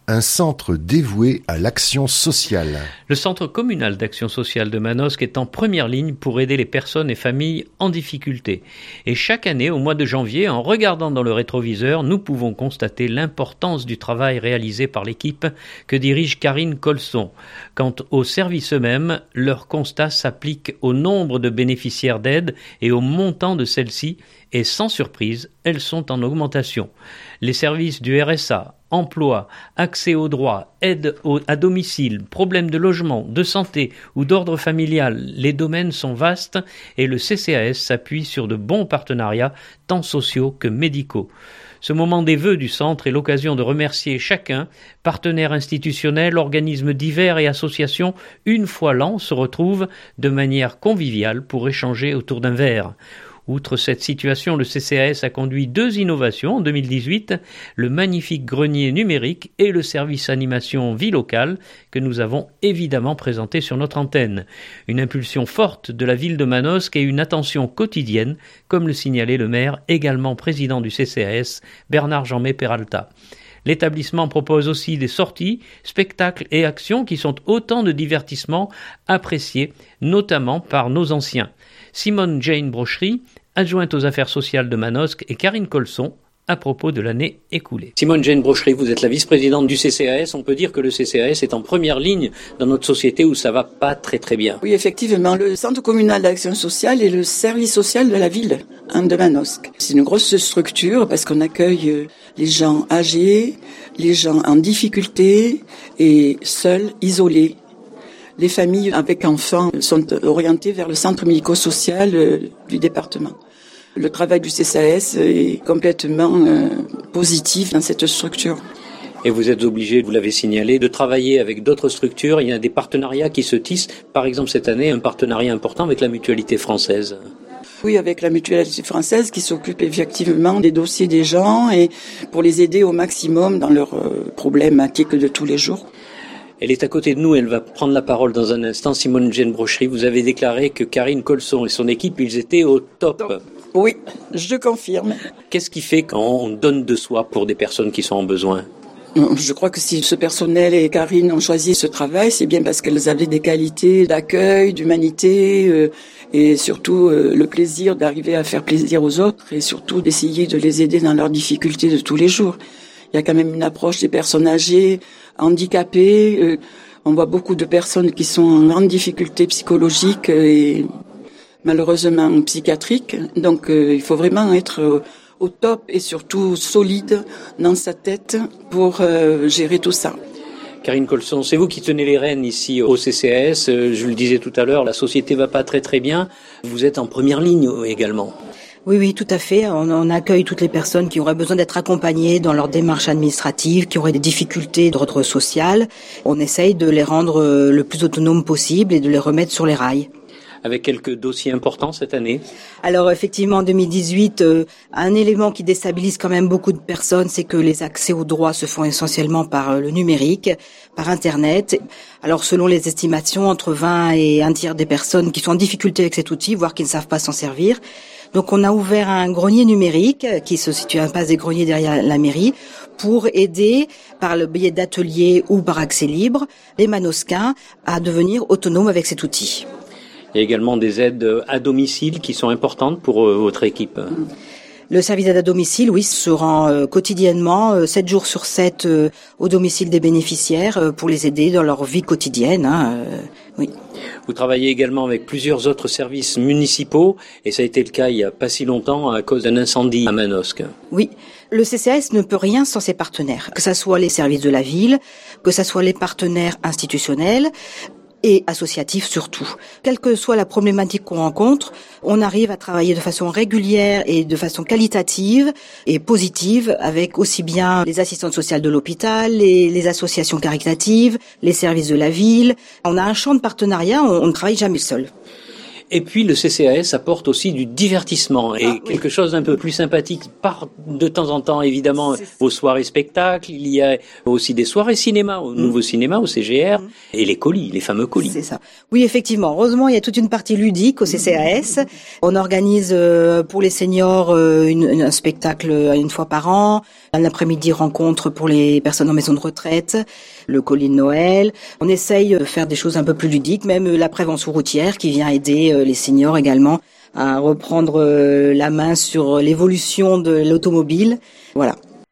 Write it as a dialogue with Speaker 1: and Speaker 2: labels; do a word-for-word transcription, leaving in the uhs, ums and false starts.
Speaker 1: un centre dévoué à l'action sociale.
Speaker 2: Le Centre communal d'action sociale de Manosque est en première ligne pour aider les personnes et familles en difficulté. Et chaque année, au mois de janvier, en regardant dans le rétroviseur, nous pouvons constater l'importance du travail réalisé par l'équipe que dirige Karine Colson. Quant aux services eux-mêmes, leur constat s'applique au nombre de bénéficiaires d'aide et au montant de celles-ci, et sans surprise, elles sont en augmentation. Les services du R S A, emploi, accès aux droits, aide au, à domicile, problèmes de logement, de santé ou d'ordre familial, les domaines sont vastes et le C C A S s'appuie sur de bons partenariats, tant sociaux que médicaux. Ce moment des vœux du centre est l'occasion de remercier chacun, partenaires institutionnels, organismes divers et associations, une fois l'an se retrouvent de manière conviviale pour échanger autour d'un verre. Outre cette situation, le C C A S a conduit deux innovations en deux mille dix-huit, le magnifique grenier numérique et le service animation vie locale que nous avons évidemment présenté sur notre antenne. Une impulsion forte de la ville de Manosque et une attention quotidienne, comme le signalait le maire, également président du C C A S, Bernard Jeanmé Peralta. L'établissement propose aussi des sorties, spectacles et actions qui sont autant de divertissements appréciés, notamment par nos anciens. Simone Jane Brochery, adjointe aux affaires sociales de Manosque, et Karine Colson, à propos de l'année écoulée. Simone Jane Brochery, vous êtes la vice-présidente du C C A S. On peut dire que le C C A S est en première ligne dans notre société où ça va pas très très bien.
Speaker 3: Oui, effectivement, le Centre communal d'action sociale est le service social de la ville de Manosque. C'est une grosse structure parce qu'on accueille les gens âgés, les gens en difficulté et seuls, isolés. Les familles avec enfants sont orientées vers le centre médico-social du département. Le travail du C C A S est complètement euh, positif dans cette structure.
Speaker 2: Et vous êtes obligé, vous l'avez signalé, de travailler avec d'autres structures. Il y a des partenariats qui se tissent. Par exemple, cette année, un partenariat important avec la Mutualité française.
Speaker 3: Oui, avec la Mutualité française qui s'occupe effectivement des dossiers des gens et pour les aider au maximum dans leurs euh, problématiques de tous les jours.
Speaker 2: Elle est à côté de nous, elle va prendre la parole dans un instant. Simone Jane Brochery, vous avez déclaré que Karine Colson et son équipe, ils étaient au top.
Speaker 3: Oui, je confirme.
Speaker 2: Qu'est-ce qui fait quand on donne de soi pour des personnes qui sont en besoin ?
Speaker 3: Je crois que si ce personnel et Karine ont choisi ce travail, c'est bien parce qu'elles avaient des qualités d'accueil, d'humanité euh, et surtout euh, le plaisir d'arriver à faire plaisir aux autres et surtout d'essayer de les aider dans leurs difficultés de tous les jours. Il y a quand même une approche des personnes âgées, handicapées. Euh, on voit beaucoup de personnes qui sont en grande difficulté psychologique et malheureusement psychiatrique. Donc euh, il faut vraiment être euh, au top et surtout solide dans sa tête pour euh, gérer tout ça.
Speaker 2: Karine Colson, c'est vous qui tenez les rênes ici au C C A S. Je le disais tout à l'heure, la société va pas très très bien. Vous êtes en première ligne également.
Speaker 4: Oui, oui, tout à fait. On, on accueille toutes les personnes qui auraient besoin d'être accompagnées dans leur démarche administrative, qui auraient des difficultés d'ordre social. On essaye de les rendre le plus autonomes possible et de les remettre sur les rails.
Speaker 2: Avec quelques dossiers importants cette année.
Speaker 4: Alors effectivement, en deux mille dix-huit, euh, un élément qui déstabilise quand même beaucoup de personnes, c'est que les accès aux droits se font essentiellement par euh, le numérique, par Internet. Alors selon les estimations, entre vingt et un tiers des personnes qui sont en difficulté avec cet outil, voire qui ne savent pas s'en servir. Donc on a ouvert un grenier numérique qui se situe à l'impasse des Greniers derrière la mairie pour aider, par le biais d'ateliers ou par accès libre, les Manosquins à devenir autonomes avec cet outil.
Speaker 2: Il y a également des aides à domicile qui sont importantes pour votre équipe.
Speaker 4: Le service d'aide à domicile, oui, se rend euh, quotidiennement, euh, sept jours sur sept, euh, au domicile des bénéficiaires euh, pour les aider dans leur vie quotidienne. Hein, euh, oui.
Speaker 2: Vous travaillez également avec plusieurs autres services municipaux et ça a été le cas il n'y a pas si longtemps à cause d'un incendie à Manosque.
Speaker 4: Oui. Le C C A S ne peut rien sans ses partenaires, que ce soit les services de la ville, que ce soit les partenaires institutionnels, et associatif surtout. Quelle que soit la problématique qu'on rencontre, on arrive à travailler de façon régulière et de façon qualitative et positive avec aussi bien les assistantes sociales de l'hôpital, les, les associations caritatives, les services de la ville. On a un champ de partenariat, on, on ne travaille jamais seul.
Speaker 2: Et puis le C C A S apporte aussi du divertissement et
Speaker 4: ah,
Speaker 2: quelque
Speaker 4: oui.
Speaker 2: chose d'un peu plus sympathique par de temps en temps évidemment aux soirées spectacles. Il y a aussi des soirées cinéma, au mmh. Nouveau Cinéma, au C G R, mmh. et les colis, les fameux colis.
Speaker 4: C'est ça. Oui, effectivement. Heureusement, il y a toute une partie ludique au C C A S. On organise euh, pour les seniors euh, une, un spectacle une fois par an, un après-midi rencontre pour les personnes en maison de retraite, le colis de Noël. On essaye de faire des choses un peu plus ludiques, même la prévention routière qui vient aider euh, les seniors également à reprendre euh, la main sur l'évolution de l'automobile. Voilà.